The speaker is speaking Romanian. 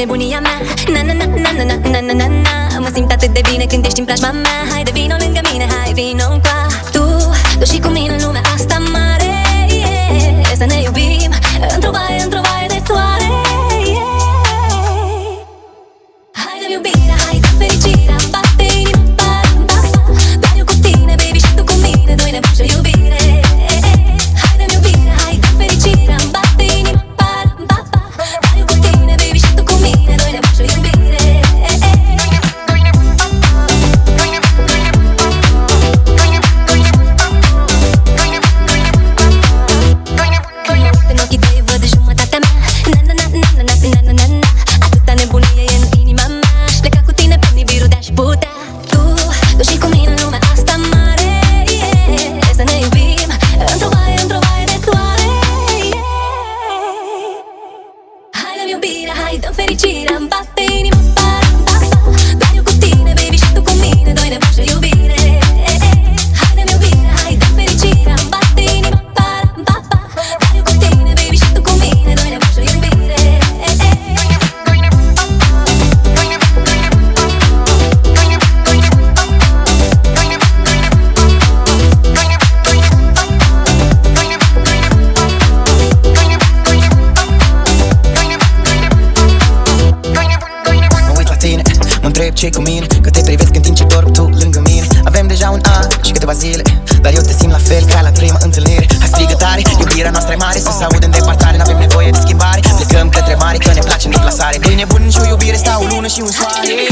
nebunia mea. Na na na na na na na na na. Mă simt atât de bine când ești în preajma mea. Haide vino lângă mine, hai vino încoa. Tu și cu mine în lumea asta mare, yeah. Să ne iubim într-o baie de soare, yeah. Hai dă-mi iubirea, hai dă fericirea, îmi bate inima, doar eu cu tine, baby, și tu cu mine, doi nebuni și o iubire. Hai dă-mi iubirea, hai dă fericirea, îmi bate inima, doar eu cu tine, baby, și tu cu mine, doi nebuni și o iubire. În ochii tăi văd jumătatea mea. Na na na na na na na na. Atâta nebunie e în inima mea. Aș pleca cu tine pe nibiru de-aș putea. Tu și cu mine în lumea asta mare, yeah. Să ne iubim într-o baie de soare, yeah. Hai dă-mi iubirea, hai dă fericirea, îmi bate inima, doar eu cu tine, baby, și tu cu mine, doi nebuni și o iubire. Hai dă-mi iubirea, hai dă fericirea, îmi bate inima, doar eu cu tine, baby, și tu cu mine, doi nebuni și o iubire. Întreb ce-i cu mine, că te privesc în timp ce dorm tu lângă mine. Avem deja un an și câteva zile, dar eu te simt la fel ca la prima întâlnire. Hai strigă tare, iubirea noastră e mare, să se aude în depărtare, n-avem nevoie de schimbare. Plecăm către mare, că ne place în deplasare. Doi nebuni și o iubire, stau o lună și un soare.